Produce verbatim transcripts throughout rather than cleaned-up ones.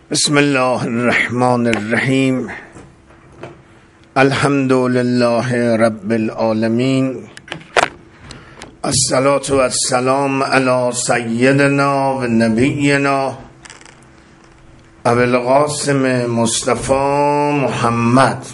بسم الله الرحمن الرحیم. الحمد لله رب العالمین. الصلاة و السلام علی سیدنا و نبینا ابو القاسم مصطفی محمد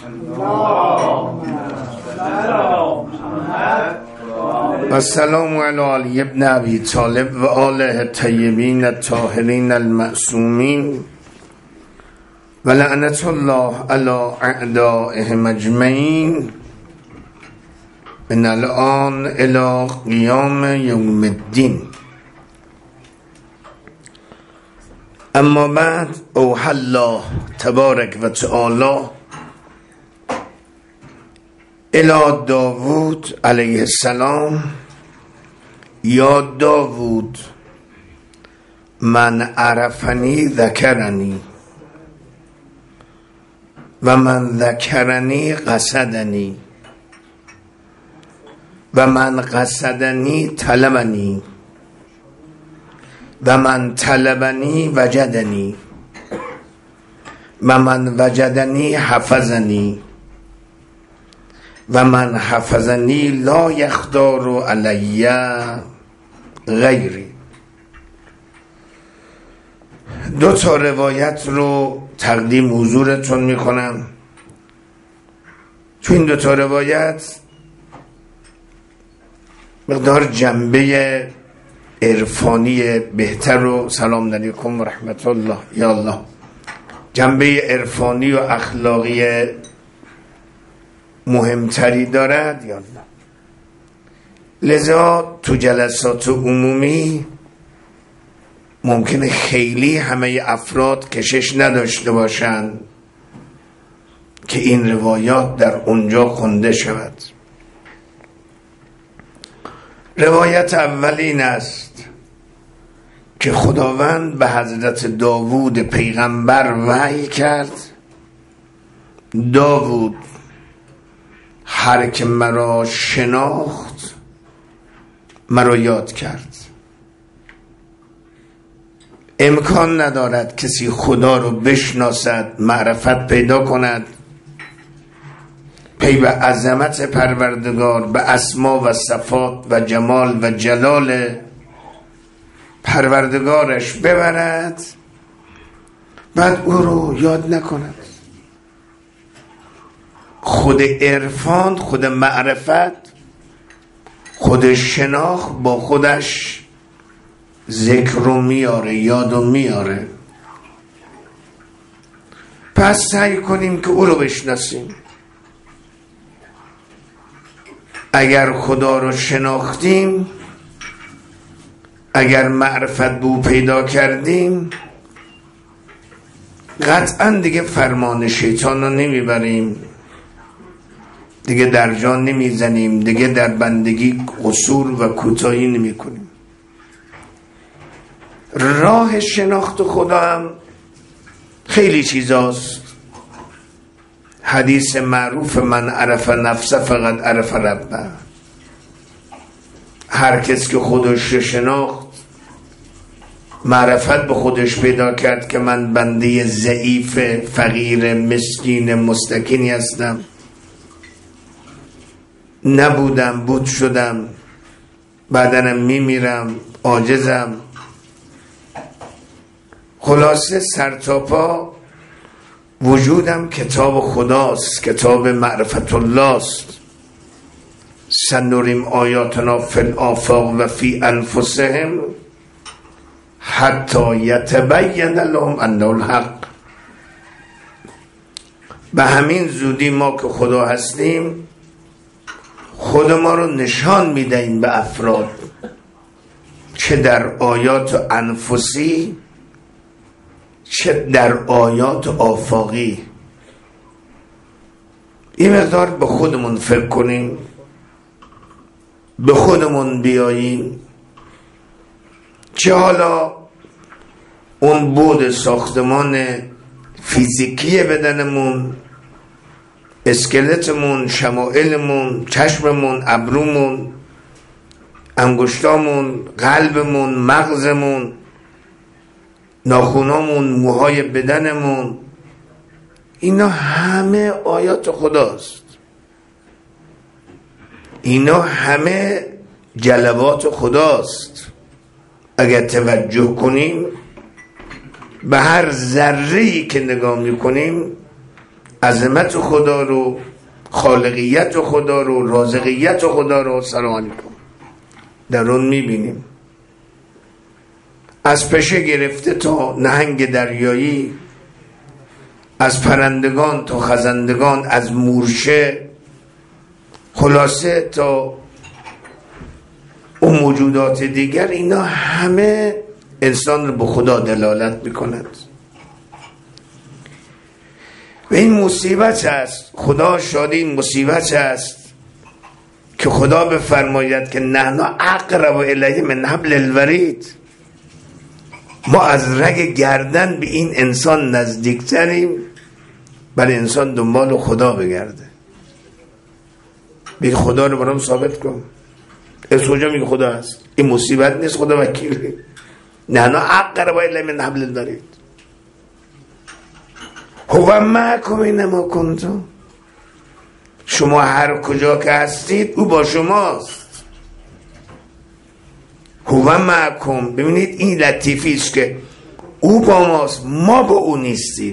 و السلام علی علی ابن ابی طالب و آله الطیبین الطاهرین المعصومین و لعنت الله علی اعدائهم اجمعین من الان الی قیام یوم الدین. اما بعد، اوحی الله تبارک و تعالی الی داوود علیه السلام: یا داوود من عرفنی ذکرنی و من ذکرنی قصدنی و من قصدنی طلبنی و من طلبنی وجدنی و من وجدنی حفظنی و من حفظنی لا یختار علی غیری. دو تا روایت رو تقدیم حضورتون میکنم. تو این دو تا روایت مقدار جنبه عرفانی بهتر و سلام علیکم و رحمت الله یا الله جنبه عرفانی و اخلاقی مهمتری دارد یا الله. لذا تو جلسات عمومی ممکنه خیلی همه افراد کشش نداشته باشند که این روایات در اونجا خونده شود. روایت اول این است که خداوند به حضرت داوود پیغمبر وحی کرد: داوود، هر که مرا شناخت مرا یاد کرد. امکان ندارد کسی خدا رو بشناسد، معرفت پیدا کند، پی به عظمت پروردگار، به اسما و صفات و جمال و جلال پروردگارش ببرد، بعد او رو یاد نکند. خود عرفان، خود معرفت، خود شناخت با خودش ذکر رو میاره، یاد رو میاره. پس سعی کنیم که او رو بشناسیم. اگر خدا رو شناختیم، اگر معرفت به او پیدا کردیم، قطعا دیگه فرمان شیطان رو نمیبریم، دیگه در جان نمیزنیم، دیگه در بندگی قصور و کوتاهی نمی کنیم. راه شناخت خدا هم خیلی چیزاست. حدیث معروف من عرف نفسه فقط عرف ربه. هر کس که خودش شناخت، معرفت به خودش پیدا کرد که من بنده ضعیف، فقیر، مسکین، مستکینی هستم، نبودم، بود شدم، بعدنم میمیرم، عاجزم. خلاصه سرتاپا وجودم کتاب خداست، کتاب معرفت الله است. سنریم آیاتنا فی الآفاق و فی انفسهم حتی یتبین لهم انه الحق. به همین زودی ما که خدا هستیم، خود ما رو نشان میدهیم به افراد، چه در آیات انفسی چه در آیات آفاقی. این مقدار به خودمون فکر کنیم، به خودمون بیاییم، چه حالا اون بود ساختمان فیزیکی بدنمون، اسکلتمون، شمائلمون، چشممون، ابرومون، انگشتامون، قلبمون، مغزمون، ناخونامون، موهای بدنمون، اینا همه آیات خداست. اینا همه جلوات خداست. اگر توجه کنیم به هر ذره‌ای که نگاه میکنیم عظمت خدا رو، خالقیت خدا رو، رازقیت خدا رو سلام علیکم در اون میبینیم. از پشه گرفته تا نهنگ دریایی، از پرندگان تا خزندگان، از مورچه، خلاصه تا اون موجودات دیگر، اینا همه انسان رو به خدا دلالت میکنند. و این مصیبت است، خدا شاده این مصیبت است که خدا بفرماید که نحن اقرب الیه من حبل الورید، ما از رگ گردن به این انسان نزدیکتریم، بل انسان دنبال خدا بگرده. بگه خدا رو برام ثابت کن. از کجا میگه خدا هست؟ این مصیبت نیست، خدا وکیله. نحن اقرب الیه من حبل الورید هو معکم اینما کنتم، شما هر کجا که هستید او با شماست. هو معکم، ببینید این لطیفی است که او با ماست، ما با او نیستیم.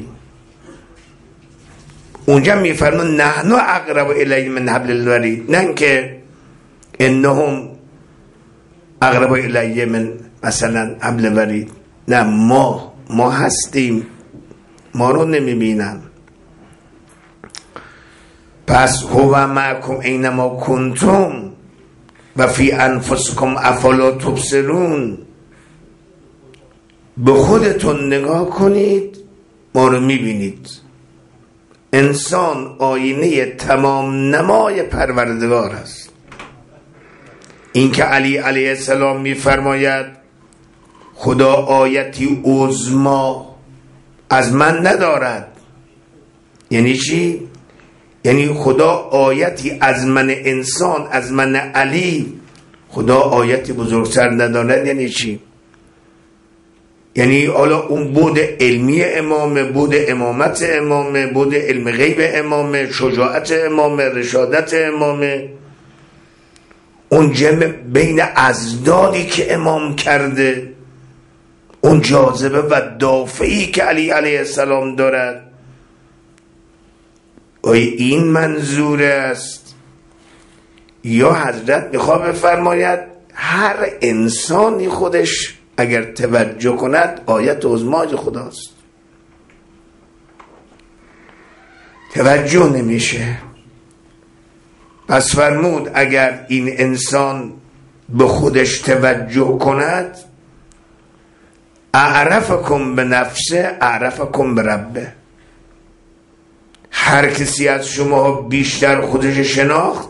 اونجا میفرمان نحن اقرب الیه من حبل الورید، نه که انهم اقرب الیه من مثلا حبل الورید، نه، ما ما هستیم، ما رو نمیبینن. پس هو معکم اینما کنتم و فی انفسکم افلا تبصرون، به خودتون نگاه کنید ما رو میبینید. انسان آینه تمام نمای پروردگار است. این که علی علیه السلام میفرماید خدا آیتی عظما از من ندارد، یعنی چی؟ یعنی خدا آیتی از من انسان، از من علی، خدا آیتی بزرگتر ندارد. یعنی چی؟ یعنی حالا اون بود علمی امامه، بود امامت امامه، بود علم غیب امامه، شجاعت امامه، رشادت امامه، اون جمع بین ازدادی که امام کرده، اون جاذبه و دافعی که علی علیه السلام دارد، آیا این منظور است؟ یا حضرت میخواد بفرماید هر انسانی خودش اگر توجه کند آیت عظمای خداست؟ توجه نمیشه. پس فرمود اگر این انسان به خودش توجه کند، اعرفکم به نفسه اعرفکم به ربه. هر کسی از شما بیشتر خودش شناخت،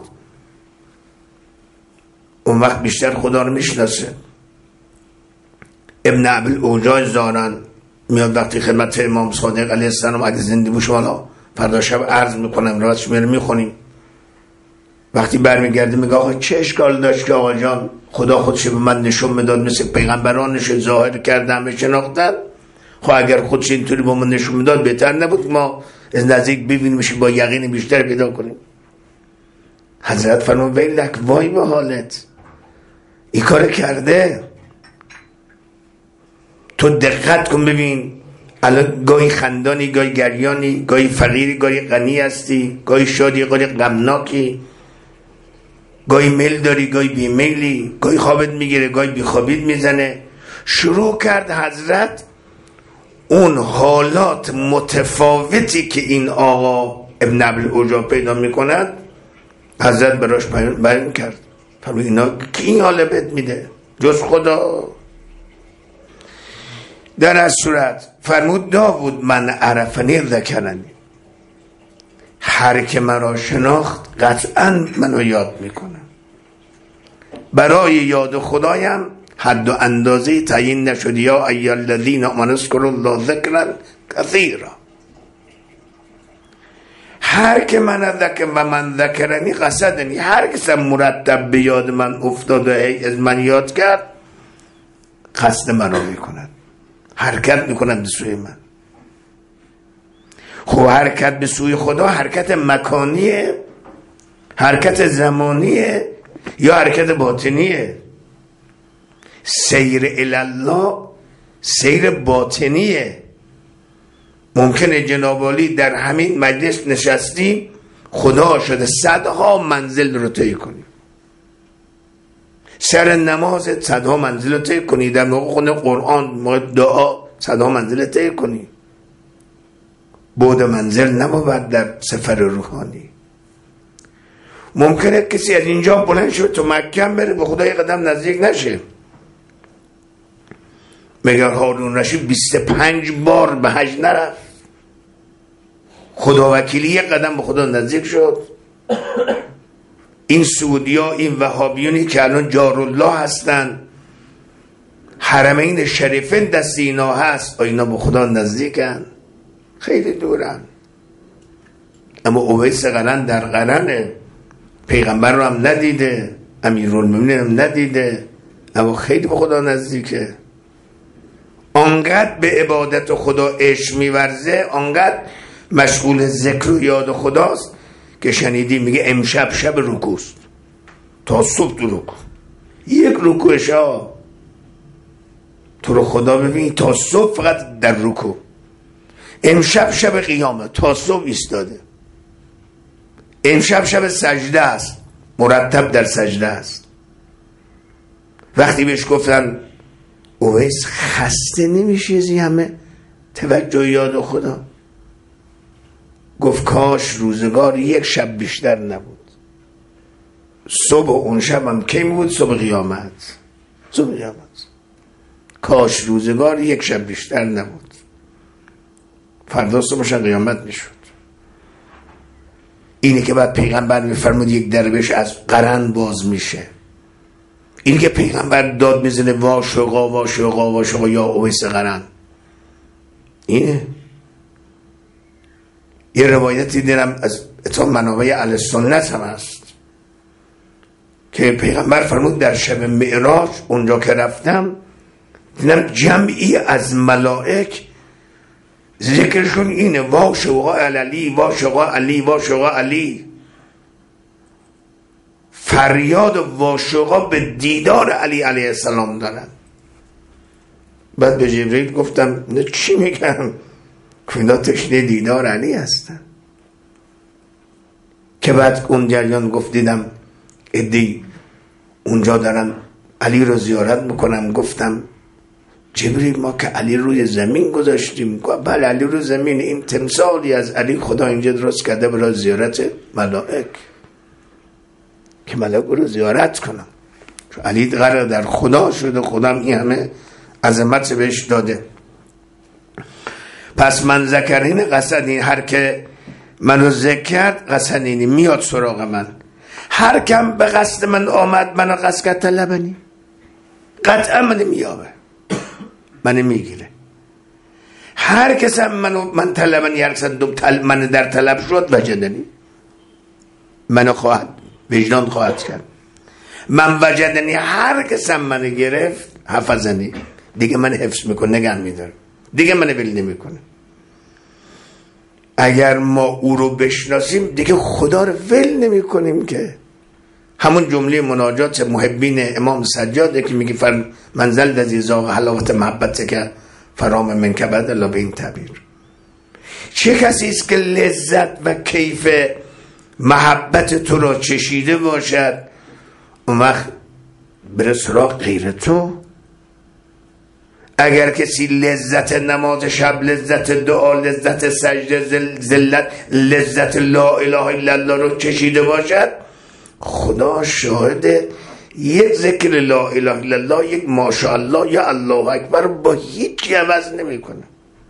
اون وقت بیشتر خدا رو میشناسه. ابن ابی الاوجاج زانن میاد وقتی خدمت امام صادق علیه السلام اگه زنده باشه، حالا فردا شب عرض میکنم، روایتش میره میخونیم، وقتی برمیگرده میگه آقا چه اشکال داشت که آقا جان خدا خودش به من نشون میداد، مثل پیغمبرانش ظاهر کرده همه شناختن. خب اگر خودش اینطوری با من نشون میداد بهتر نبود ما از نزدیک ببینیمش، با یقین بیشتر پیدا کنیم؟ حضرت فرمود ویلک، وای به حالت، این کار کرده. تو دقت کن ببین، الان گاهی خندانی، گاهی گریانی، گاهی فقیری، گاهی غنی هستی، گاهی شادی، گاهی غمناکی، گاهی میل داری، گاهی بی میلی، گاهی خوابت میگیره، گاهی بی خوابیت میزنه. شروع کرد حضرت اون حالات متفاوتی که این آقا ابن ابی الاوجاج پیدا میکند، حضرت براش بیان کرد. فرمود اینا کی این حال بهت میده جز خدا؟ در از صورت فرمود داوود من عرفنی ذکرنی، هر که مرا شناخت قطعا منو یاد میکنه. برای یاد خدایم حد و اندازه تعیین نشد. یا ایها الذین آمنوا اذکروا الله ذکرا کثیرا. هر که من ذکر و من ذکرنی قصدنی، هر کس مرتب به یاد من افتاده از من یاد کرد قصد من رو میکند. حرکت میکنن به سوی من. خب حرکت به سوی خدا حرکت مکانیه، حرکت زمانیه یا حرکت باطنیه؟ سیر الله سیر باطنیه. ممکنه جناب عالی در همین مجلس نشستیم خدا شده صدها منزل رو طی کنیم، سر نماز صدها منزل رو طی کنی، در موقع خونه قرآن موقع دعا صدها منزل طی کنی. بعد منزل نبود در سفر روحانی. ممکنه کسی از اینجا بلند شد تو مکه بره به خدا یک قدم نزدیک نشه. مگر هارون رشید بیست و پنج بار به حج نرفت؟ خدا وکیلی یک قدم به خدا نزدیک شد. این سعودیا، این وهابیونی که الان جارالله هستن، حرمین شریفین دست اینا هست، اینا به خدا نزدیکن؟ خیلی دورن. اما اویس قرن در قرنه، پیغمبر رو هم ندیده، امیرالمومنین هم ندیده، اما خیلی به خدا نزدیکه. آنقدر به عبادت خدا عشق میورزه، آنقدر مشغول ذکر و یاد خداست که شنیدی میگه امشب شب رکوست، تا صبح تو رکو. یک رکوعش ها تو رو خدا ببین تا صبح فقط در رکو. امشب شب قیامه، تا صبح ایستاده. امشب شب سجده است، مرتب در سجده است. وقتی بهش گفتن اویس خسته نمیشه از این همه توجه یاد خدا؟ گفت کاش روزگار یک شب بیشتر نبود. صبح اون شب هم کی بود؟ صبح قیامت. صبح قیامت. کاش روزگار یک شب بیشتر نبود. فردا صبحش قیامت میشد. اینه که بعد پیغمبر میفرمود یک درویش از قرن باز میشه. اینه که پیغمبر داد میزنه وا شقا وا شقا وا شقا یا اویس قرن. اینه. یه روایتی دیدم از اتام منابع اهل سنت هم هست که پیغمبر فرمود در شب معراج اونجا که رفتم دیدم جمعی از ملائک ذکرشون اینه وا شقا علی وا شقا علی وا شقا علی، فریاد وا شقا به دیدار علی علیه السلام دارن. بعد به جبریل گفتم نه چی میگم؟ اینا تشنه دیدار علی هستن. که بعد اون جریان گفت دیدم ادی اونجا دارن علی رو زیارت میکنم. گفتم جبریل ما که علی روی زمین گذاشتیم. بله علی روی زمین، این تمثالی از علی خدا اینجا درست کرده برای زیارت ملائک که ملائک رو زیارت کنم، چون علی قرار در خدا شده، خدا این همه عظمت بهش داده. پس من ذکرین قصدین، هر که منو ذکر کرد قصدینی میاد سراغ من. هر کم به قصد من آمد منو قصد کرد طلبنی، قطعا من میابه، من میگیره. هر کس هم منو من طلبنی، هر کس تل من در طلب شد وجدنی، منو خواهد وجدان خواهد کرد. من وجدنی، هر کس هم منو گرفت حفظنی، دیگه من حفظ میکنه، نگه میداره، دیگه من ول نمیکنه. اگر ما او رو بشناسیم دیگه خدا رو ول نمی کنیم. که همون جمله مناجات محبین امام سجاده که میگه فر منزل دزی زاغ حلاوت محبت که فرام من کبد الله به این تعبیر. چه کسی است که لذت و کیف محبت تو را چشیده باشد اون وقت بره سراغ غیر تو؟ اگر کسی لذت نماز شب، لذت دعا، لذت سجده، ذلت لذت لا اله الا الله رو چشیده باشد، خدا شاهده یک ذکر لا اله الا الله، یک ماشاءالله یا الله اکبر با هیچ عوض نمیکنه.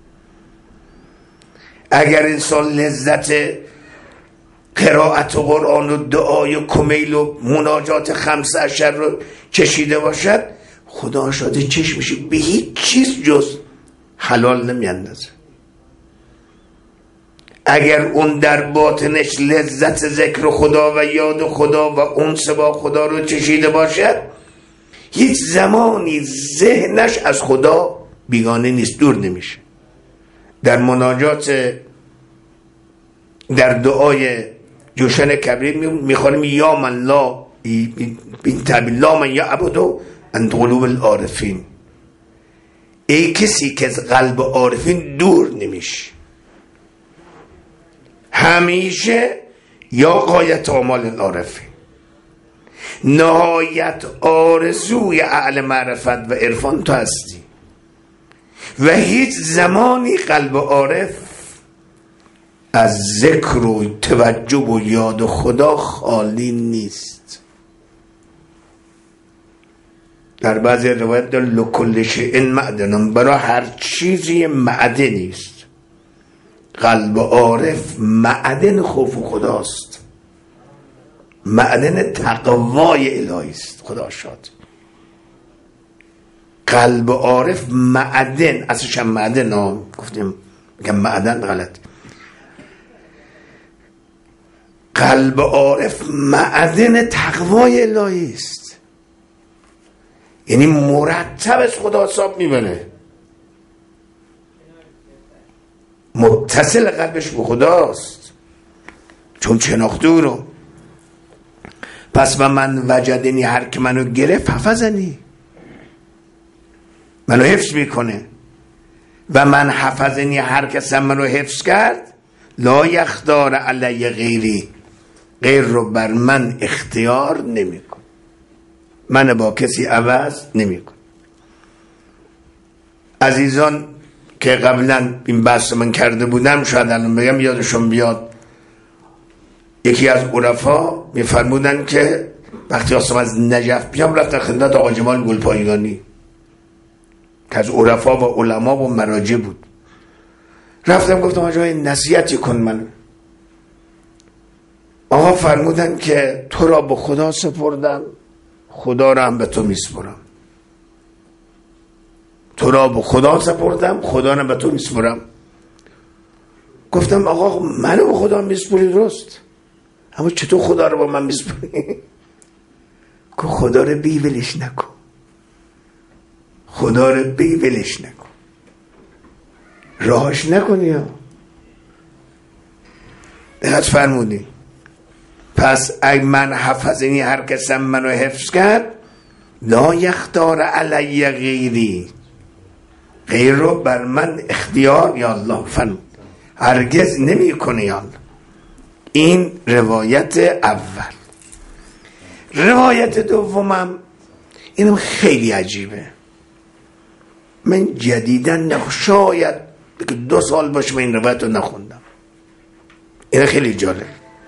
اگر انسان لذت قرائت و قرآن و دعای و کمیل و مناجات خمس عشر رو چشیده باشد، خدا شاده چشمش به هیچ چیز جز حلال نمیاندازه. اگر اون در باطنش لذت ذکر خدا و یاد خدا و انس با خدا رو چشیده باشد، هیچ زمانی ذهنش از خدا بیگانه نیست، دور نمیشه. در مناجات در دعای جوشن کبیر میخوانیم یا من لا بین تعبیر لا من یعبدو عند قلوب العارفین، ای کسی که از قلب عارفین دور نمیشه، همیشه یا غایت آمال العارفین، نهایت آرزوی اهل معرفت و عرفان تو هستی و هیچ زمانی قلب عارف از ذکر و توجه و یاد خدا خالی نیست. در بعضی روایت در لکل شیء معدن، برای هر چیزی معدنی است. قلب عارف معدن خوف خداست، معدن تقوای الهی است. خدا شاد. قلب عارف معدن، اصلش هم معدن، ها گفتیم میگم معدن غلط. قلب عارف معدن تقوای الهی است، یعنی مرتب از خدا حساب میبره، متصل قلبش به خداست چون شناخته او رو. پس و من وجدنی، هر که منو گرفت حفظنی، منو حفظ میکنه. و من حفظنی، هر کس منو حفظ کرد، لا یختار علی غیری، غیر رو بر من اختیار نمیکن، من با کسی عوض نمیکن. عزیزان که قبلا این بحث من کرده بودم، شاید الان بگم یادشون بیاد، یکی از عرفا میفرمودن که وقتی آسم از نجف بیام رفتن خدمت آقا جمال گلپایگانی که از عرفا و علما و مراجع بود. رفتم گفتم آقا نصیحتی کن من. آقا فرمودن که تو را به خدا سپردم، خدا را هم به تو میسپرم. تو را به خدا سپردم، خدا را به تو میسپرم. گفتم آقا منو به خدا میسپری درست، اما چطور خدا رو با من میسپری؟ که خدا رو بی ولش نکن، خدا رو بی ولش نکن، راهش نکنی. ها دقت فرمودی. پس اگه من حفظنی، هر کسم منو حفظ کرد، لا یختار علی غیری، غیر رو بر من اختیار یا الله فرمود هرگز نمی کنه. یا الله. این روایت اول. روایت دومم اینم خیلی عجیبه، من جدیدن شاید دو سال باشه من این روایت رو نخوندم. این خیلی جالب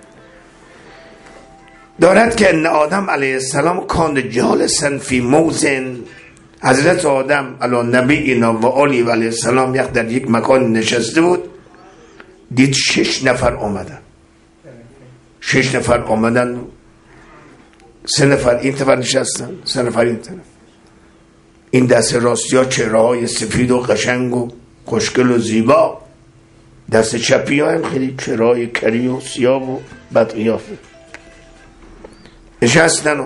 دارد که ان آدم علیه السلام کان جالسا فی موزن، حضرت آدم علی نبینا و آلی و علیه السلام یک در یک مکان نشسته بود، دید شش نفر آمدن. شش نفر آمدن، سه نفر این طرف نشستن، سه نفر این طرف. این دست راستی ها چهره های سفید و قشنگ و خوشگل و زیبا، دست چپی ها هم خیلی چهره های کری و سیاه و بدقیافه. نشستن و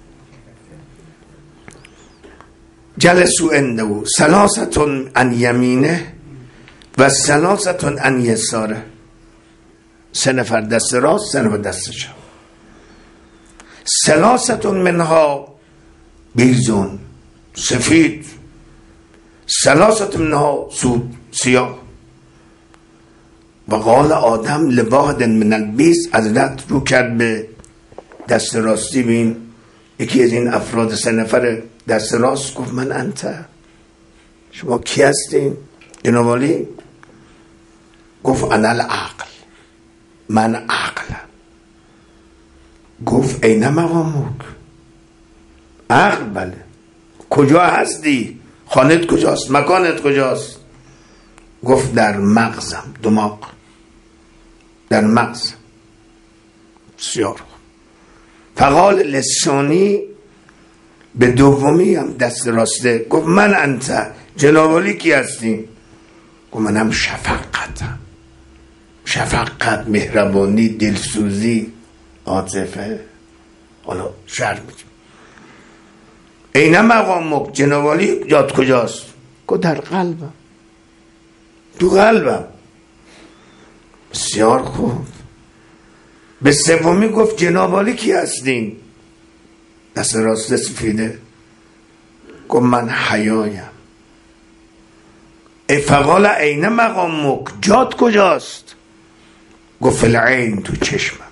جلسو عنده ثلاثتون عن یمینه و ثلاثتون عن یساره، سه نفر دست راست، سه نفر دست چپ. ثلاثتون منها بیزون سفید، ثلاثتون منها سود سیاه. و قال آدم لواحد من البیز، حضرت رو کرد به دست راستی بین یکی از این افراد سه نفر دست راست، گفت من انت، شما کی هستین جناب عالی؟ گفت انا العقل، من عقلم. گفت این مقامک؟ عقل بله. کجا هستی؟ خانت کجاست؟ مکانت کجاست؟ گفت در مغزم، دماغ، در مغز. بسیار. فقال لسانی، به دومی هم دست راسته گفت من انت، جناب عالی کی هستی؟ گفت منم شفقتم. شفقت، مهربانی، دلسوزی، عاطفه. حالا شرح میگم. این مقامک، جناب عالی جات کجاست؟ گفت در قلبم، تو قلبم. بسیار خوب. به سومی گفت جناب عالی کی هستین؟ دست راست سفیده. گفت من حیایم. فقال عین مقامک، جات کجاست؟ گفت العین، تو چشمم.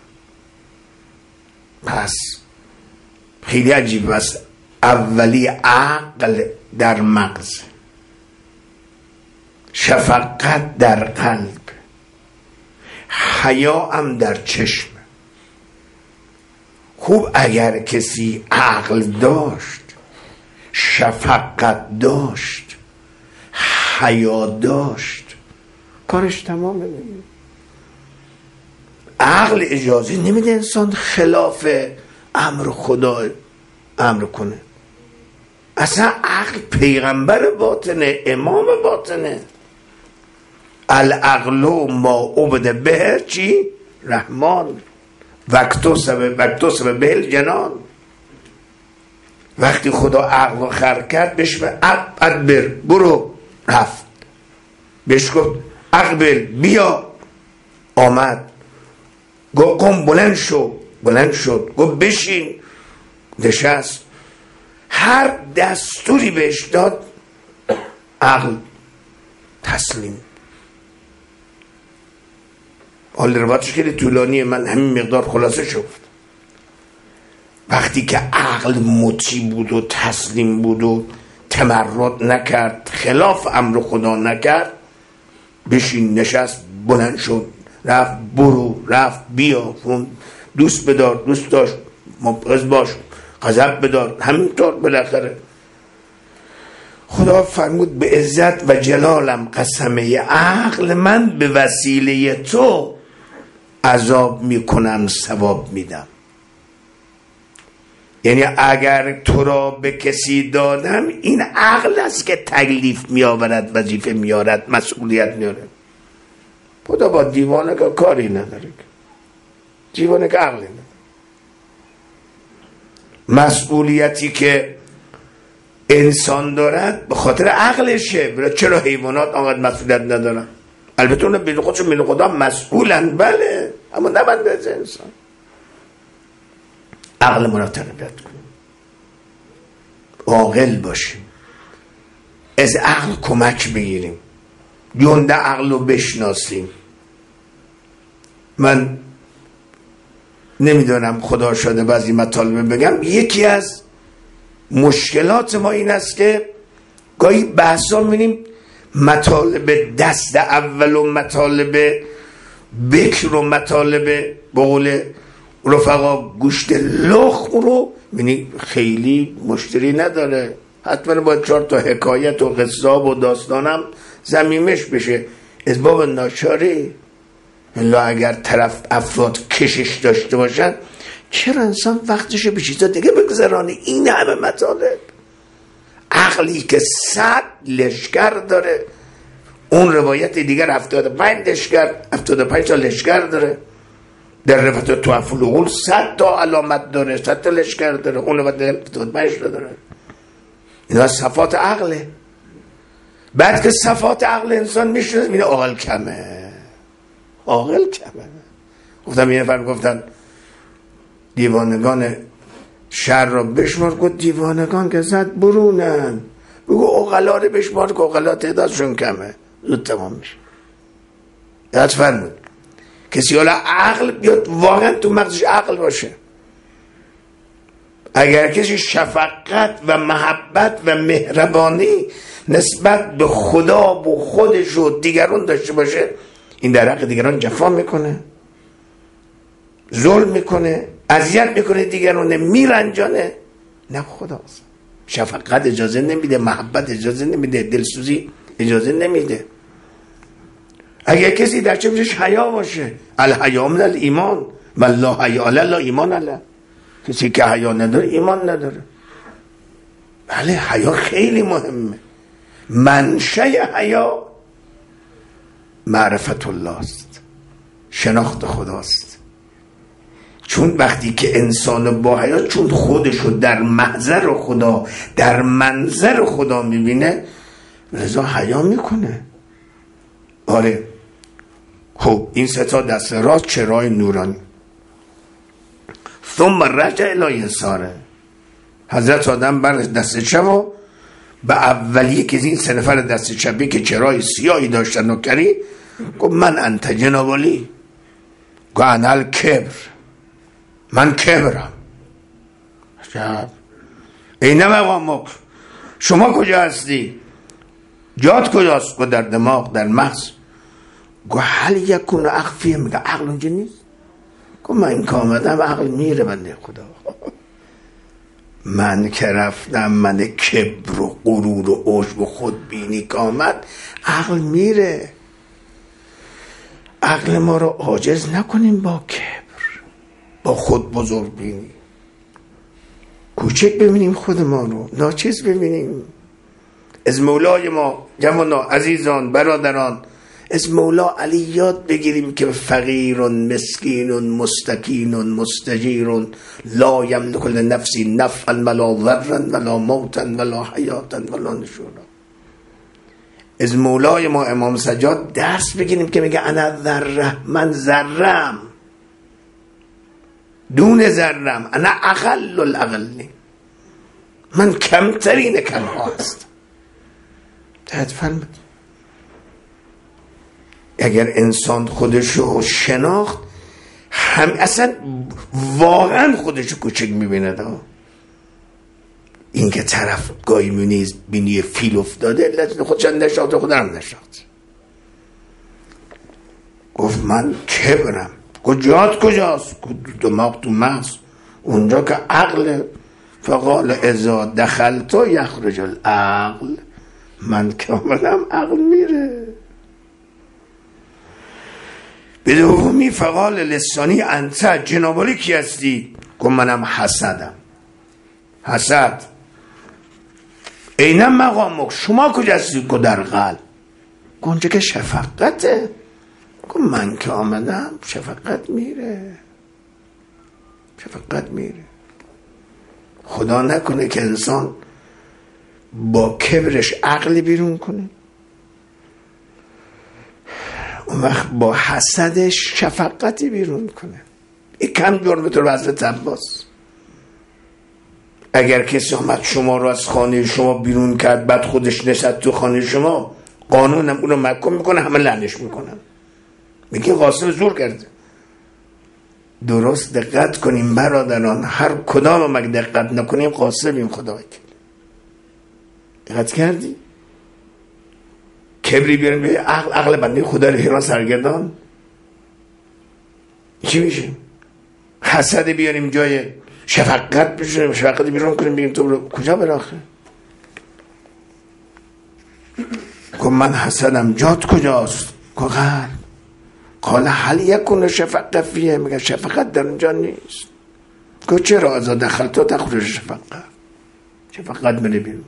پس خیلی عجیب است، اولی عقل در مغز، شفقت در قلب، حیا هم در چشم. خوب اگر کسی عقل داشت، شفقت داشت، حیا داشت، کارش تمامه. عقل اجازه نمیده انسان خلاف امر خدا امر کنه. اصلا عقل پیغمبر باطنه، امام باطنه. العقل ما عبد به چی؟ رحمان. وقتوسب وقتوسب به الجنان. وقتی خدا عقل رو خلق کرد بهش به ادبر، برو، رفت. بهش گفت اقبل، بیا، آمد. گفت قم، بلند شو، بلند شد. گفت بشین، نشست. هر دستوری بهش داد عقل تسلیم. حال روایتش خیلی طولانیه، من همین مقدار خلاصه شد. وقتی که عقل مطیع بود و تسلیم بود و تمرد نکرد، خلاف امر خدا نکرد، بشین، نشست، بلند شد، رفت، برو، رفت، بیا، دوست بدار، دوست داشت، مبغض باش، غضب بدار، همینطور. بالاخره خدا فرمود به عزت و جلالم قسمه عقل من به وسیله تو عذاب میکنم، ثواب میدم. یعنی اگر تو را به کسی دادم، این عقل است که تکلیف میآورد، وظیفه میارد، مسئولیت میاره. خدا با دیوانه که کاری نداره، دیوانه که عقلی نداره. مسئولیتی که انسان دارد به خاطر عقلشه. چرا حیوانات آنقدر مسئولیت ندارن؟ البته اون به خودشون میل خدا مسئولن، بله، اما نباید از انسان. عقل ما را تربیت کنیم، عاقل باشیم، از عقل کمک بگیریم، جنده عقل رو بشناسیم. من نمیدونم، خدا شده بعضی مطالب بگم، یکی از مشکلات ما این است که گاهی بحثا می‌بینیم مطالب دست اول و مطالب بکر و مطالب به قول رفقا گوشت لخ رو می‌بینی خیلی مشتری نداره. حتما باید چهار تا حکایت و قصاب و داستانم زمیمش بشه. از باب ناچاری الا اگر طرف افراد کشش داشته باشن، چرا انسان وقتشو به چیزا دیگه بگذرانه؟ این همه مطالب. عقلی که صد لشکر داره، اون روایت دیگر هفتاد و پنج لشکر، هفتاد و پنج تا لشکر داره. در روایت توفل العقول صد تا علامت داره، صد تا لشکر داره، اون روایت هفتاد و پنج تا داره. اینا صفات عقله. بعد که صفات عقل انسان میشنه، میگه عاقل کمه، عاقل کمه. گفتم یه نفر گفتن دیوانگان شهر را بشمار، گفت دیوانگان که زد برونن، بگو عقلا رو بشمار که عقلا تعدادشون کمه، زود تمام میشه. یاد فرمود کسی حالا عقل بیاد، واقعا تو مغزش عقل باشه. اگر کسی شفقت و محبت و مهربانی نسبت به خدا و خودش و دیگران داشته باشه، این در حق دیگران جفا میکنه، ظلم میکنه، اذیت میکنه دیگران، میرنجانه. نه خداست. شفقت اجازه نمیده، محبت اجازه نمیده، دلسوزی اجازه نمیده. اگر کسی در چشمش حیا باشه، الحیا من الایمان و لا حیا لا ایمان له. کسی که حیا نداره ایمان نداره. بله، حیا خیلی مهمه. منشأ حیا معرفت الله است، شناخت خداست. چون وقتی که انسان با حیا، چون خودشو در محضر خدا، در منظر خدا میبینه، لذا حیا میکنه. آره خب این سه تا دست راست چرای نورانی. ثم رجع الی یساره، حضرت آدم بر دست چپ و به اولیه که این سه نفر دست چپی که چرای سیاهی داشتن نوکری گفت من انت جناب علی، گفت انا الکبر، من کبرم. عجب. اینه مقامک، شما کجا هستی؟ جات کجاست؟ گفت در دماغ، در مغز. گفت هل یکون اخفیه، میگه عقل اونجا نیست. گفت من که آمدم عقل میره بنده خدا. من که رفتم، من کبر و غرور و عجب و خودبینی که آمد، عقل میره. عقل ما رو عاجز نکنیم با کبر، با خود بزرگ بینی. کوچک ببینیم خود ما رو، ناچیز ببینیم. از مولای ما جوانان عزیزان برادران، از مولا علی یاد بگیریم که فقیر مسکین مستکین مستجیر لا یملک لنفسی نفعا ولا ضرا ولا موتا ولا حیاتا ولا نشورا. از مولای ما امام سجاد درس بگیریم که میگه انا ذره، من ذرم، دون ذرم، انا اقل الاقلین، من کمترین کم ها هستم. تحت فرمد اگر انسان خودشو شناخت، هم اصلا واقعا خودشو کوچک میبینه. دا این که طرف گاهی میبینی بینی فیل افتاده، لازم خودش نشاخت، خودم نشاخت. گفت من کبرم. گفت جات کجاست؟ گفت دماغ تو مغز، اونجا که عقل. فقال اذا دخلت یخرج العقل، من که آمدم عقل میره. به دومی فقال لسانی انت، جنابالی کی هستی؟ گفت منم حسدم. حسد. اینم مقامک، شما کجا هستی؟ گفت در قلب. اونجا که شفقته. گفت من که آمدم شفقت میره، شفقت میره. خدا نکنه که انسان با کبرش عقلی بیرون کنه، اون وقت با حسدش شفقتی بیرون کنه. این کم جرم تو رو حضرت عباس. اگر کسی آمد شما رو از خانه شما بیرون کرد، بعد خودش نشد تو خانه شما، قانونم اونو محکوم میکنه، همه لعنش میکنن، میگه قاسم زور کرده. درست دقت کنیم برادران، هر کدام ما دقت نکنیم قاسمیم. خدا وکیل. دقت کردی؟ کبری بیاریم به عقل، عقل بنده خدا رو ایران سرگردان چی میشه؟ حسد بیاریم جای شفقت بشونیم، شفقت بیرون کنیم، بگیم تو رو کجا براخه؟ گفت من حسدم. جات کجاست؟ گفت قلب. قال هل یکون شفقت فیه، میگه شفقت در اونجا نیست. گفت چرا؟ ازا دخلت تو تخرج شفقت، شفقت میره بیرون.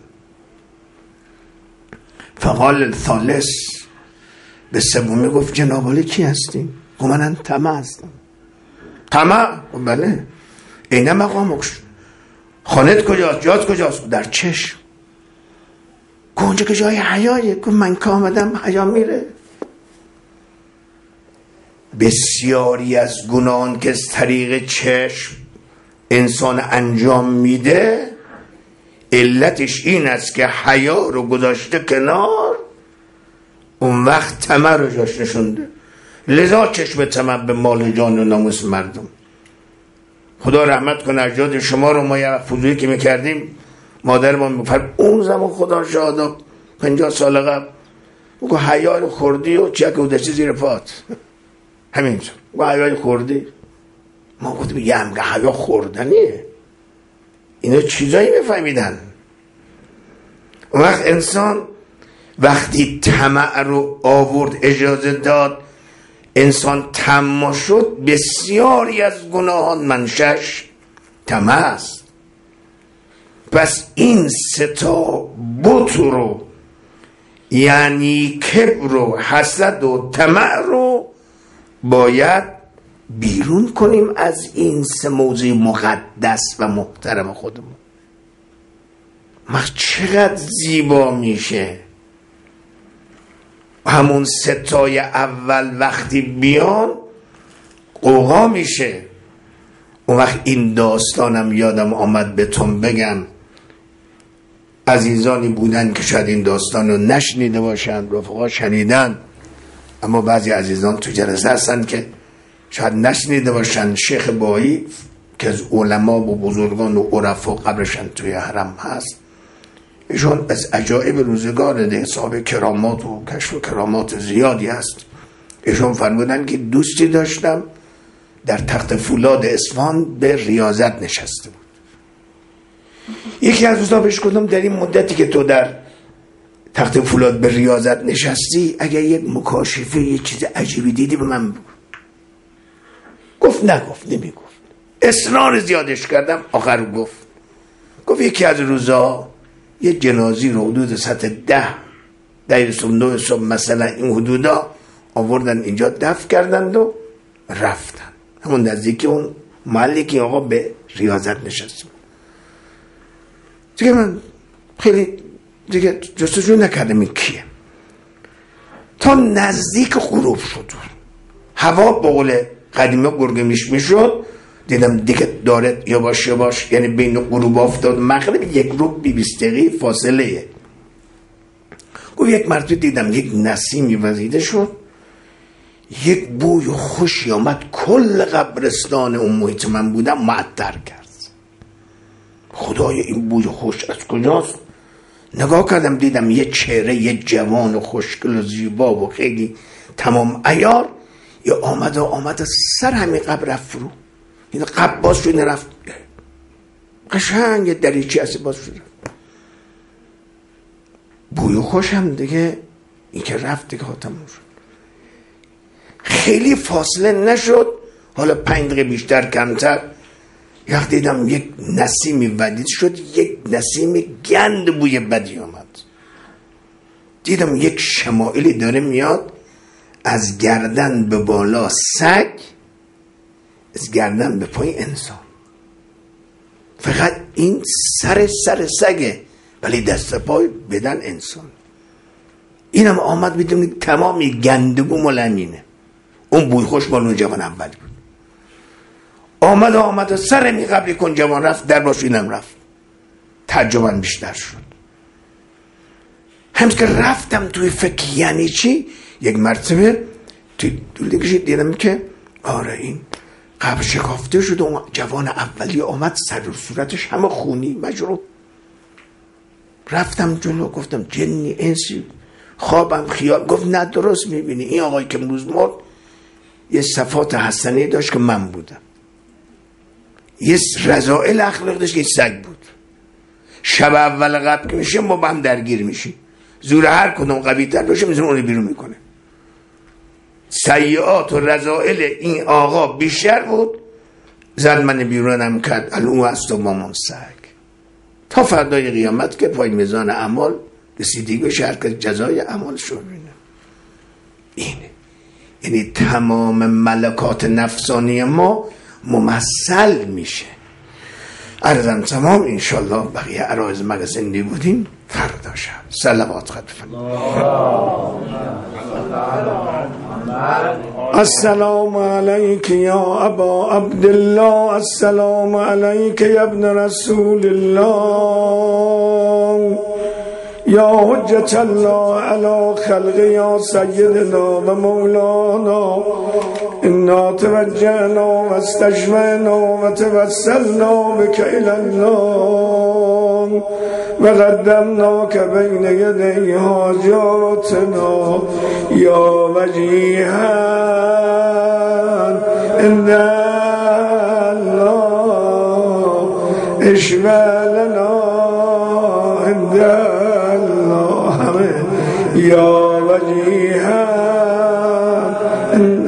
فقال الثالث، به سومی گفت جناب علی کی هستی؟ گفت من طمع هستم. طمع؟ گفت بله. اینه مقامک، خانت کجاست؟ جات کجاست؟ در چشم. گفت اونجا که جای حیایه. گفت من که آمدم حیا میره. بسیاری از گناهان که از طریق چشم انسان انجام میده، علتش این است که حیا رو گذاشته کنار، اون وقت طمع رو جاش نشونده. لذا چشم طمع به مال جان و ناموس مردم. خدا رحمت کنه اجداد شما رو. ما یه فضولی که میکردیم، مادر ما میفرد اون زمان خدا شاهد پنجاه سال قبل بگو حیا رو خوردی و چک و دستی زیر پات، همینطور بگو حیا رو خوردی. ما گفتیم یه همگه حیا خوردنیه. اینا چیزایی میفهمیدن. اون وقت انسان وقتی طمع رو آورد، اجازه داد، انسان طمع شد، بسیاری از گناهان منشأش طمع است. پس این ستا بت رو، یعنی کبر و حسد و طمع رو باید بیرون کنیم از این سه موضوع مقدس و محترم خودمون. ما چقدر زیبا میشه همون ستای اول وقتی بیان قوقا میشه. اون وقت این داستانم یادم آمد بهتون بگم. عزیزانی بودن که شاید این داستان رو نشنیده باشن، رفقا شنیدن، اما بعضی عزیزان تو جلسه هستن که شاید نشنیده باشن. شیخ بایی که از علما و بزرگان و عرفا قبرشن توی حرم هست، ایشون از عجایب روزگار ده، صاحب کرامات و کشف و کرامات زیادی هست. ایشون فرمودن که دوستی داشتم در تخت فولاد اصفهان به ریاضت نشسته بود. یکی از دوستان بهش گفتم در این مدتی که تو در تخت فولاد به ریاضت نشستی اگر یک مکاشفه یه چیز عجیبی دیدی به من بگو. گفت نگفت نمیگفت. اصرار زیادش کردم، آخر گفت گفت یکی از روزا یه جنازی رو حدود سطح ده ده صبح نو صبح مثلا این حدودا آوردن اینجا دفن کردند و رفتن همون نزدیکی اون محلی که آقا به ریاضت نشست. دیگه من خیلی دیگه جستجو نکردم این کیه، تا نزدیک غروب شد هوا به قول قدیمه گرگه میش میشد، دیدم دیگه داره یواش یواش، یعنی بین غروب افتاد مغرب یک روب بی بیست دقیقه فاصله. گفت یک مرتبه دیدم یک نسیمی وزیده شد، یک بوی خوشی آمد، کل قبرستان اون محیط من بودم معطر کرد. خدای این بوی خوش از کجاست؟ نگاه کردم دیدم یه چهره یه جوان و خوشگل و زیبا و خیلی تمام عیار یه آمد و آمد سر همین قبر رفت فرو. این قبر باز شد رفت قشنگ یه دریچی هستی باز شد. بوی خوش هم دیگه این که رفت دیگه تموم شد. خیلی فاصله نشد، حالا پنج دقیقه بیشتر کمتر یک دیدم یک نسیمی ودید شد، یک نسیم گند بوی بدی آمد. دیدم یک شمائلی داره میاد، از گردن به بالا سگ، از گردن به پای انسان. فقط این سر سر سگه ولی دست پای بدن انسان. اینم آمد بدونید تمامی گندگو ملمینه. اون بوی خوش مال اون جوان اولی بود. آمد آمد سر می قبلی کن جوان رفت، در باش اینم رفت. تعجبم بیشتر شد. همز که رفتم توی فکر یعنی چی؟ یک مرتبه توی دولگشی دیدم که آره این قبر شکافته شد، اون جوان اولی آمد سر و صورتش همه خونی مجروح. رفتم جلو گفتم جنی انسی خوابم خیال؟ گفت نه درست میبینی این آقای که امروز مرد یه صفات حسنی داشت که من بودم، یه رذائل اخلاق داشت که سگ بود. شب اول قبل که میشیم ما با هم درگیر میشیم، زور هر کدوم قوی تر باشه میزون اونو بیرون میکنه. سیئات و رذائل این آقا بیشتر بود، زد من بیرونم کرد الو هست و مامان سگ. تا فردای قیامت که پای میزان اعمال رسیدگی بشه هر کس جزای اعمالش رو ببینه. اینه یعنی تمام ملکات نفسانی ما ممثل میشه. عرضم تمام، انشالله بقیه عرایز مگه زنده بودیم فردا شب. صلوات خط السلام علیک یا ابا عبدالله، السلام علیک یا ابن رسول الله، یا حجت الله علی خلق، یا سیدنا و مولانا. انا توجهنا و استشفعنا و توسلنا بك الى الله و قدمناک بین یدی حاجاتنا یا وجیها عند الله، اشفع لنا عند الله یا وجیها عند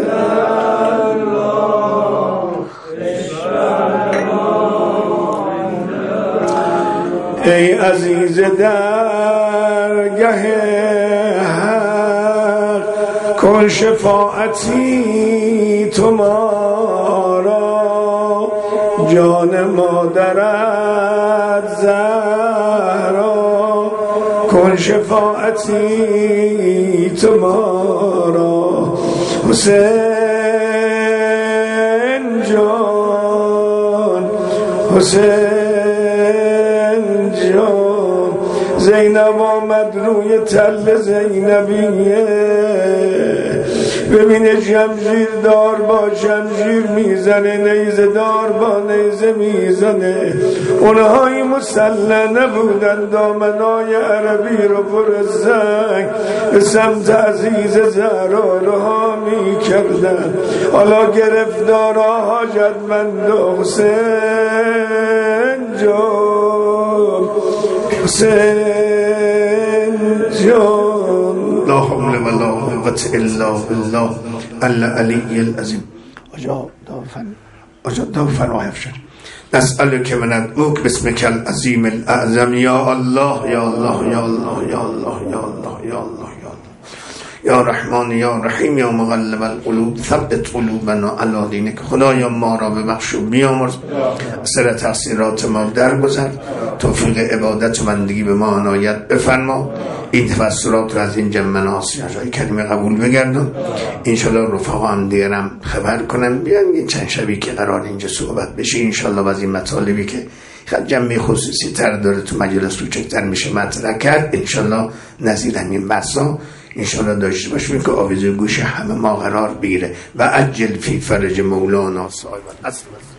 ای عزیز درگه حق، کن شفاعتی تو ما را، جان مادرت زهرا، کن شفاعتی تو ما را حسین جان حسین جان زینب آمد روی تل زینبیه ببینه شمشیر دار با شمشیر میزنه نیزه دار با نیزه میزنه اونهایی مسلح نبودن دامنای عربی رو پر زنگ به سمت عزیز زهرا رها میکردن حالا گرفتارا حاجتمند حسین جان حسین جان لا حول ولا قوة الا بالله العلی العظیم. آجا دارفن آجا دارفن آیفشن نسألك من ادعوك باسمك العظیم الاعظم یا الله یا الله یا الله یا الله یا الله یا الله یا رحمان یا رحیم یا مغلب القلوب ثبت قلوبنا علی دینک. خدایا ما را ببخش و بیامرز، سر تقصیرات ما درگذر، توفیق عبادت و بندگی به ما عنایت بفرما، این تفسرات را از این جمع مناصر جای کریمه قبول بگردم. انشالله رفقا هم دیگرم خبر کنم بیان یه چند شبی که قرار اینجا صحبت بشه انشالله از این مطالبی که خیلی جمعی خصوصی تر داره تو مجلس رو چکتر میشه مطرح کرد انشالله نظیر همین بحثا انشالله داشته باشیم که آویزه گوش همه ما قرار بگیره و عجل فی فرج مولانا صاحب الاصل.